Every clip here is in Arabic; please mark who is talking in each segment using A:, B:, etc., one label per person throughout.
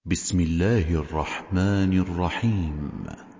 A: بسم الله الرحمن الرحيم.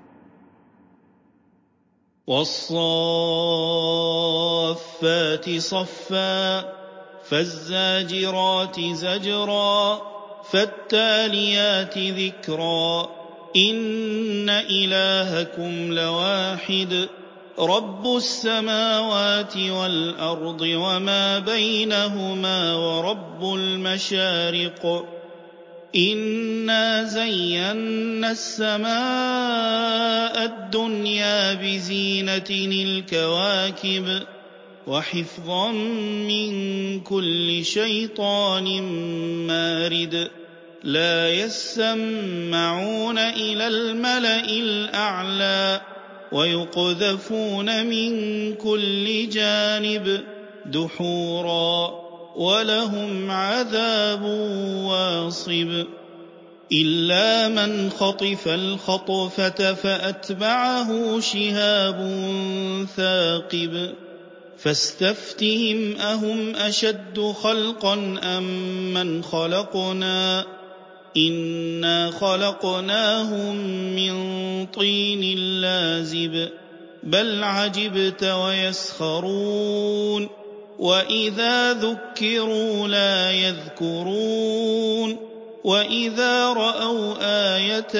B: والصافات صفا فالزاجرات زجرا فالتاليات ذكرا إن إلهكم لواحد رب السماوات والأرض وما بينهما ورب المشارق إنا زينا السماء الدنيا بزينة الكواكب وحفظا من كل شيطان مارد لا يسمعون إلى الملأ الأعلى ويقذفون من كل جانب دحورا ولهم عذاب واصب إلا من خطف الخطفة فأتبعه شهاب ثاقب فاستفتهم أهم أشد خلقا أم من خلقنا إنا خلقناهم من طين لازب بل عجبت ويسخرون وإذا ذكروا لا يذكرون وإذا رأوا آية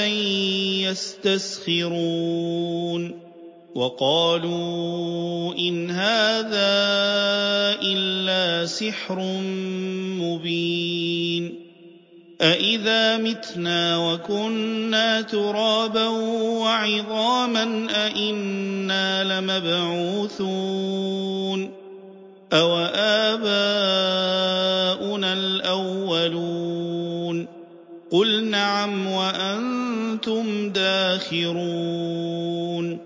B: يستسخرون وقالوا إن هذا إلا سحر مبين أإذا متنا وكنا ترابا وعظاما أإنا لمبعوثون أوآباؤنا الأولون قل نعم وأنتم داخرون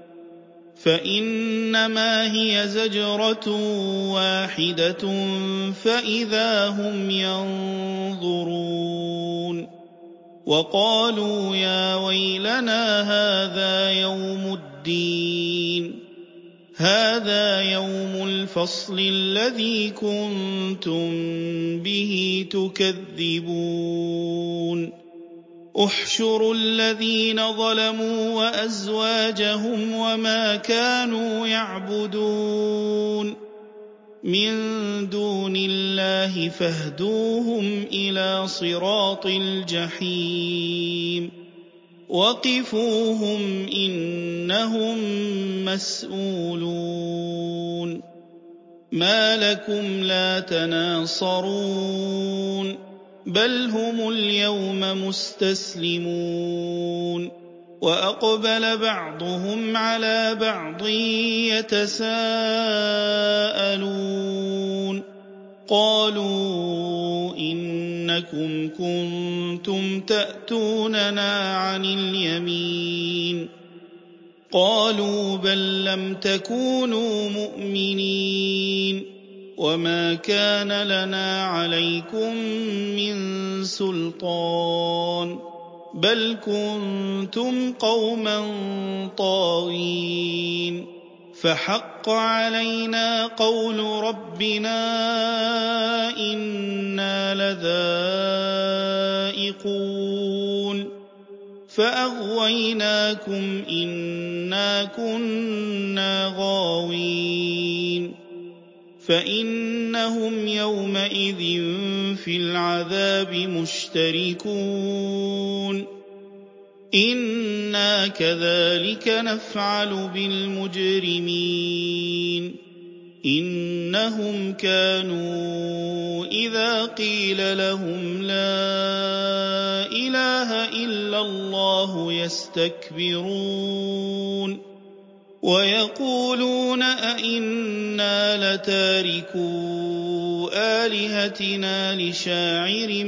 B: فإنما هي زجرة واحدة فإذا هم ينظرون وقالوا يا ويلنا هذا يوم الدين هذا يوم الفصل الذي كنتم به تكذبون احشروا الذين ظلموا وأزواجهم وما كانوا يعبدون من دون الله فاهدوهم إلى صراط الجحيم وقفوهم إنهم مسؤولون ما لكم لا تناصرون بل هم اليوم مستسلمون وأقبل بعضهم على بعض يتساءلون قالوا إنكم كنتم تأتوننا عن اليمين قالوا بل لم تكونوا مؤمنين وما كان لنا عليكم من سلطان بل كنتم قوما طاغين فحق علينا قول ربنا إنا لذائقون فأغويناكم إنا كنا غاوين فإنهم يومئذ في العذاب مشتركون إنا كذلك نفعل بالمجرمين إنهم كانوا إذا قيل لهم لا إله إلا الله يستكبرون ويقولون أئنا لتاركو آلهتنا لشاعر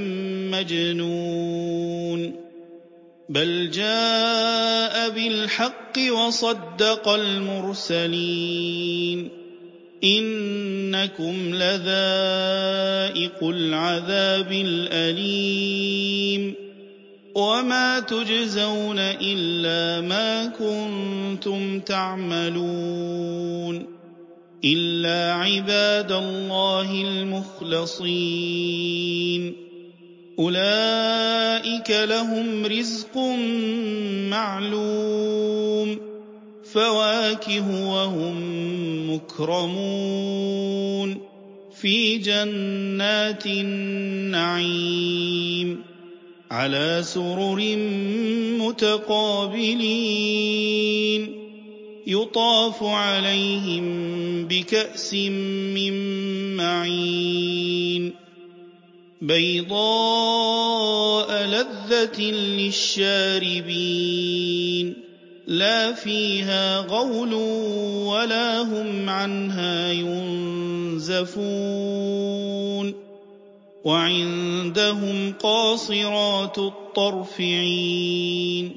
B: مجنون بل جاء بالحق وصدق المرسلين إنكم لذائق العذاب الأليم وما تجزون إلا ما كنتم تعملون إلا عباد الله المخلصين أولئك لهم رزق معلوم فواكه وهم مكرمون في جنات النعيم على سرر متقابلين يطاف عليهم بكأس من معين بيضاء لذة للشاربين لا فيها غول ولا هم عنها ينزفون وعندهم قاصرات الطرف عين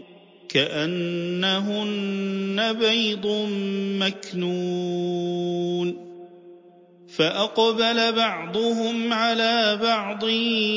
B: كأنهن بيض مكنون فأقبل بعضهم على بعض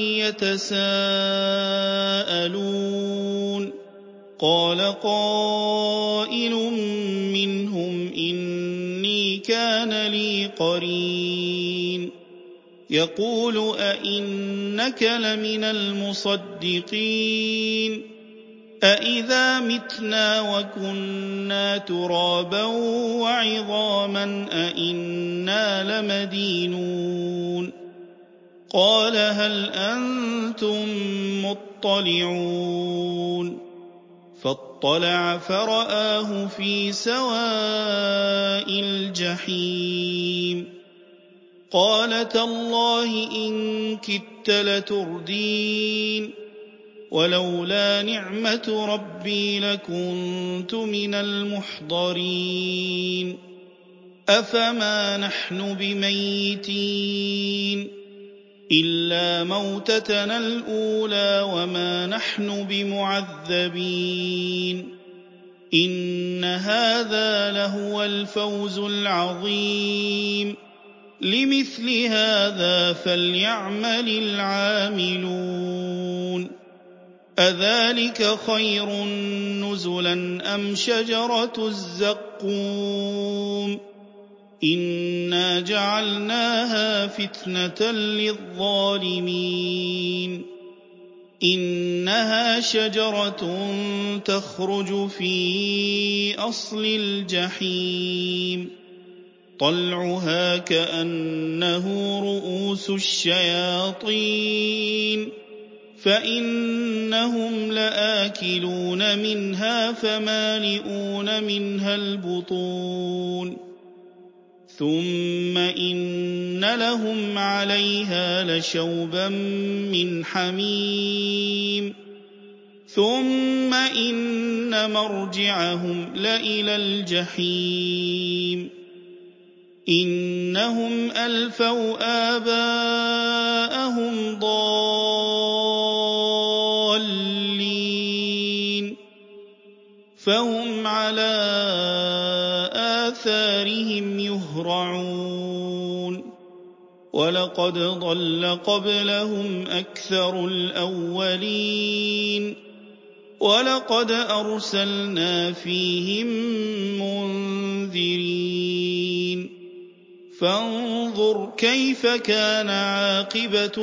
B: يتساءلون قال قائل منهم إني كان لي قرين يقول أئنك لمن المصدقين أئذا متنا وكنا ترابا وعظاما أئنا لمدينون قال هل أنتم مطلعون فاطلع فرآه في سواء الجحيم قال تالله إن كدت لتردين ولولا نعمة ربي لكنت من المحضرين أفما نحن بميتين إلا موتتنا الأولى وما نحن بمعذبين إن هذا لهو الفوز العظيم لمثل هذا فليعمل العاملون أذلك خير نزلا أم شجرة الزقوم إنا جعلناها فتنة للظالمين إنها شجرة تخرج في أصل الجحيم طلعها كأنه رؤوس الشياطين فإنهم لآكلون منها فمالئون منها البطون ثم إن لهم عليها لشوبا من حميم ثم إن مرجعهم لإلى الجحيم إنهم ألفوا آباءهم ضالين فهم على آثارهم يهرعون ولقد ضل قبلهم أكثر الأولين ولقد أرسلنا فيهم منذرين فانظر كيف كان عاقبة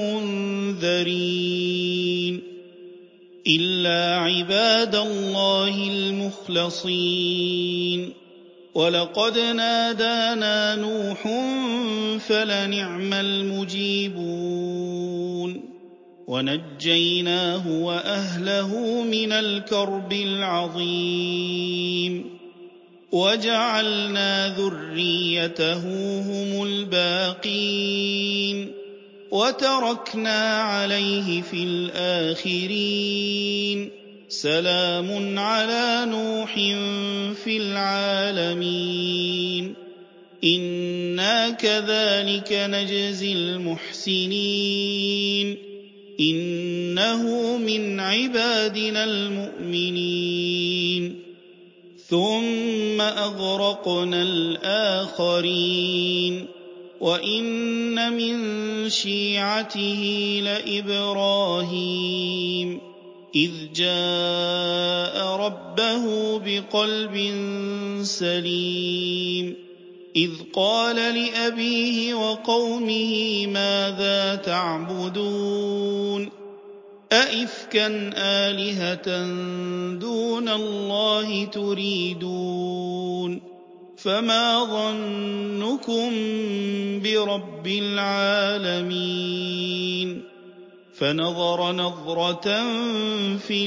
B: المنذرين إلا عباد الله المخلصين ولقد نادانا نوح فلنعم المجيبون ونجيناه وأهله من الكرب العظيم وجعلنا ذريته هم الباقين وتركنا عليه في الآخرين سلام على نوح في العالمين إنا كذلك نجزي المحسنين إنه من عبادنا المؤمنين ثم أغرقنا الآخرين وإن من شيعته لإبراهيم إذ جاء ربه بقلب سليم إذ قال لأبيه وقومه ماذا تعبدون أئفكا آلهة دون الله تريدون فما ظنكم برب العالمين فنظر نظرة في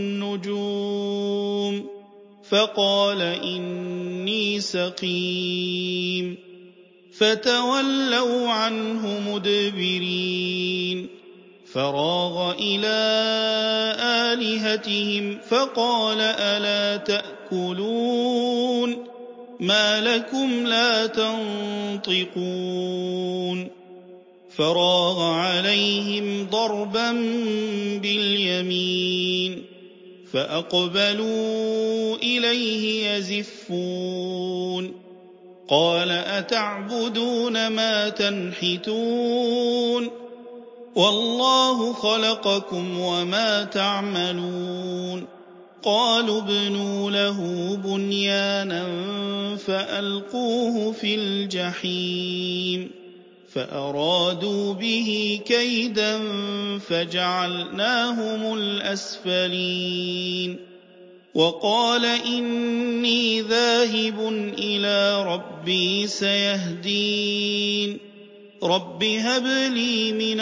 B: النجوم فقال إني سقيم فتولوا عنه مدبرين فراغ إلى آلهتهم فقال ألا تأكلون ما لكم لا تنطقون فراغ عليهم ضربا باليمين فأقبلوا إليه يزفون قال أتعبدون ما تنحتون والله خلقكم وما تعملون قالوا ابنوا له بنيانا فألقوه في الجحيم فأرادوا به كيدا فجعلناهم الأسفلين وقال إني ذاهب إلى ربي سيهدين رب هب لي من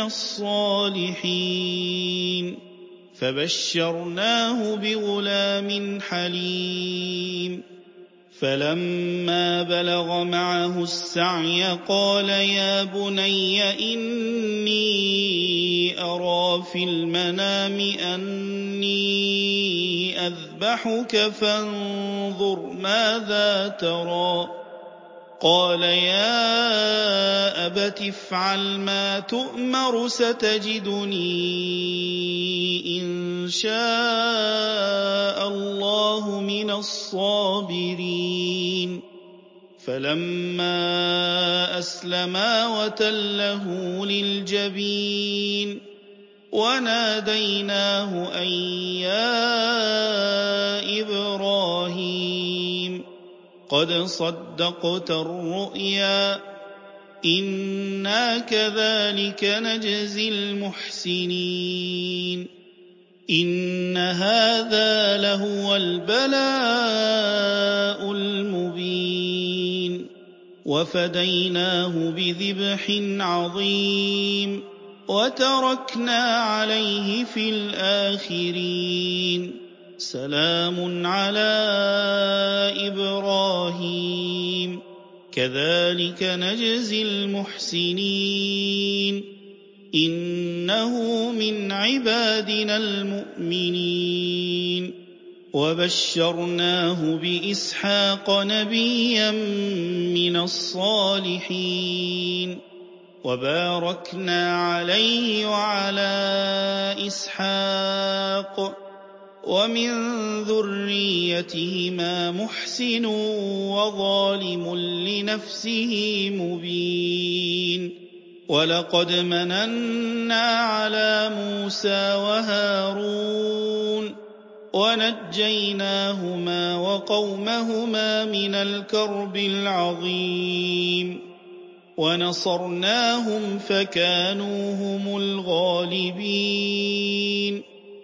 B: الصالحين فبشرناه بغلام حليم فلما بلغ معه السعي قال يا بني إني أرى في المنام أني أذبحك فانظر ماذا ترى قال يا أبت افعل ما تؤمر ستجدني إن شاء الله من الصابرين فلما أسلما وتله للجبين وناديناه أن يا إبراهيم قد صدقت الرؤيا إنا كذلك نجزي المحسنين إن هذا لهو البلاء المبين وفديناه بذبح عظيم وتركنا عليه في الآخرين سلام على إبراهيم كذلك نجزي المحسنين إنه من عبادنا المؤمنين وبشرناه بإسحاق نبيا من الصالحين وباركنا عليه وعلى إسحاق ومن ذريتهما محسن وظالم لنفسه مبين ولقد مننا على موسى وهارون ونجيناهما وقومهما من الكرب العظيم ونصرناهم فكانوا هم الغالبين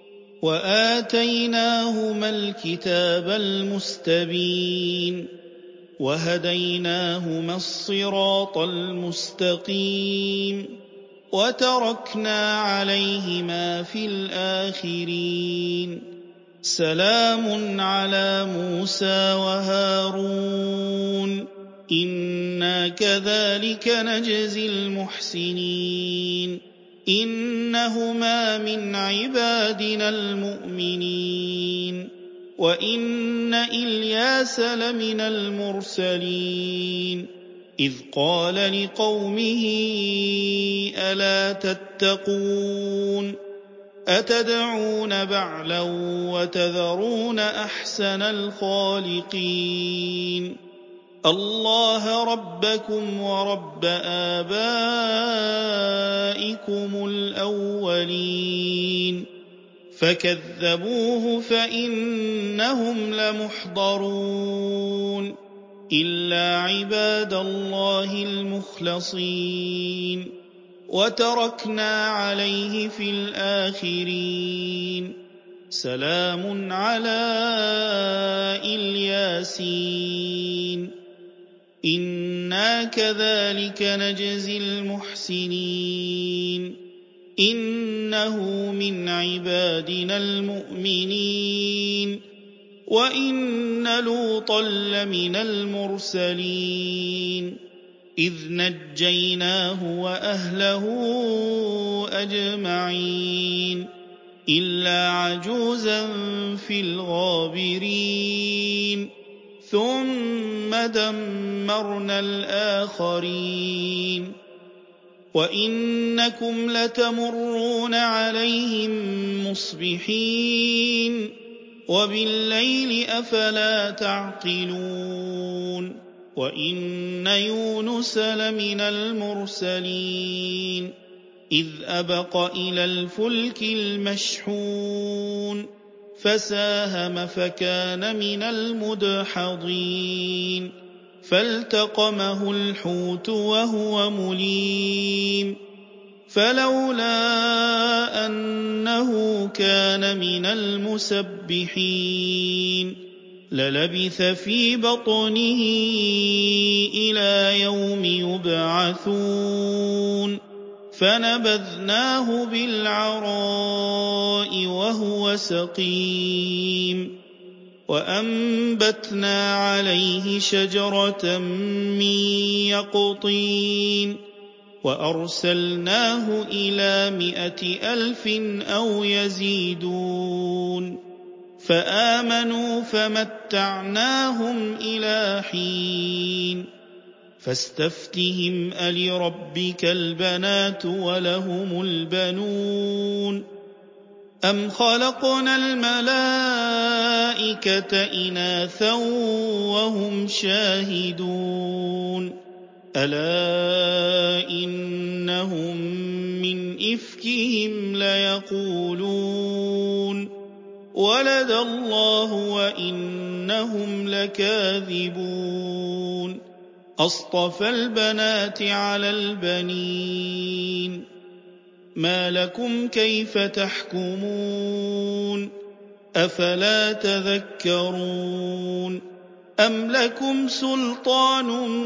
B: وآتيناهما الكتاب المستبين وهديناهما الصراط المستقيم وتركنا عليهما في الآخرين سلام على موسى وهارون إنا كذلك نجزي المحسنين إنهما من عبادنا المؤمنين وإن إلياس لمن المرسلين إذ قال لقومه ألا تتقون أتدعون بعلا وتذرون أحسن الخالقين الله ربكم ورب آبائكم الأولين فكذبوه فإنهم لمحضرون إلا عباد الله المخلصين وتركنا عليه في الآخرين سلام على الياسين إنا كذلك نجزي المحسنين إنه من عبادنا المؤمنين وإن لوطا لمن المرسلين إذ نجيناه وأهله أجمعين إلا عجوزا في الغابرين ثم دمرنا الآخرين وإنكم لتمرون عليهم مصبحين وبالليل أفلا تعقلون وإن يونس لمن المرسلين إذ أبق إلى الفلك المشحون فساهم فكان من المدحضين فالتقمه الحوت وهو مليم فلولا أنه كان من المسبحين للبث في بطنه إلى يوم يبعثون فنبذناه بالعراء وهو سقيم وأنبتنا عليه شجرة من يقطين وأرسلناه إلى 100,000 أو يزيدون فآمنوا فمتعناهم إلى حين فاستفتهم ألربك البنات ولهم البنون أم خلقنا الملائكة إناثا وهم شاهدون ألا إنهم من إفكهم ليقولون ولد الله وإنهم لكاذبون أصطفى البنات على البنين ما لكم كيف تحكمون أفلا تذكرون أم لكم سلطان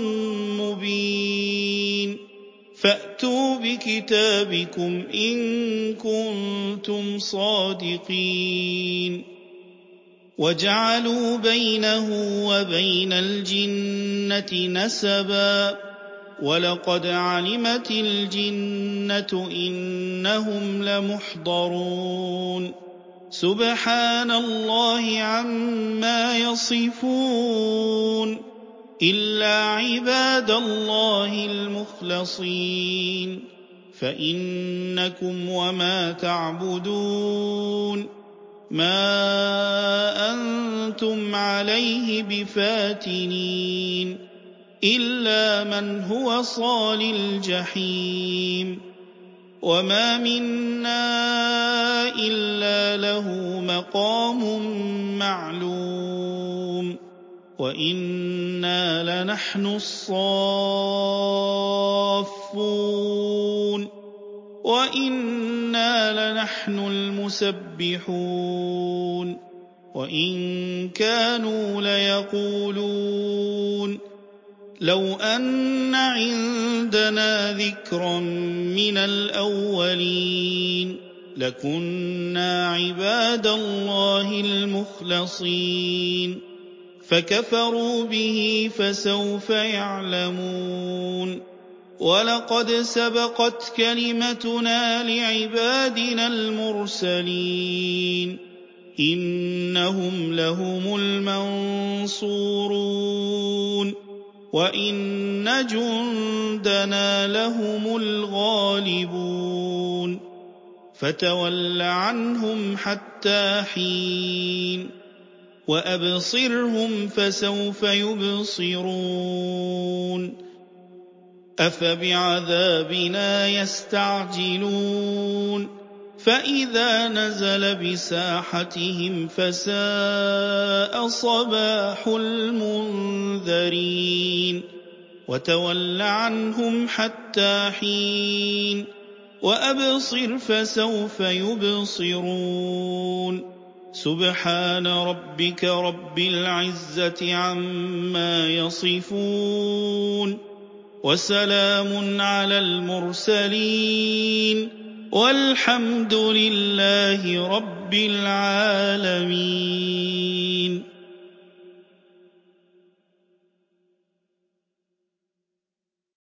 B: مبين فأتوا بكتابكم إن كنتم صادقين وجعلوا بينه وبين الجنة نسبا ولقد علمت الجنة إنهم لمحضرون سبحان الله عما يصفون إلا عباد الله المخلصين فإنكم وما تعبدون ما أنتم عليه بفاتنين إلا من هو صال الجحيم وما منا إلا له مقام معلوم وإنا لنحن الصافون وإنا لنحن المسبحون وإن كانوا ليقولون لو أن عندنا ذكرا من الأولين لكنا عباد الله المخلصين فكفروا به فسوف يعلمون ولقد سبقت كلمتنا لعبادنا المرسلين إنهم لهم المنصورون وإن جندنا لهم الغالبون فتول عنهم حتى حين وأبصرهم فسوف يبصرون أفبعذابنا يستعجلون فإذا نزل بساحتهم فساء صباح المنذرين وتول عنهم حتى حين وأبصر فسوف يبصرون سبحان ربك رب العزة عما يصفون وسلام على المرسلين والحمد لله رب العالمين.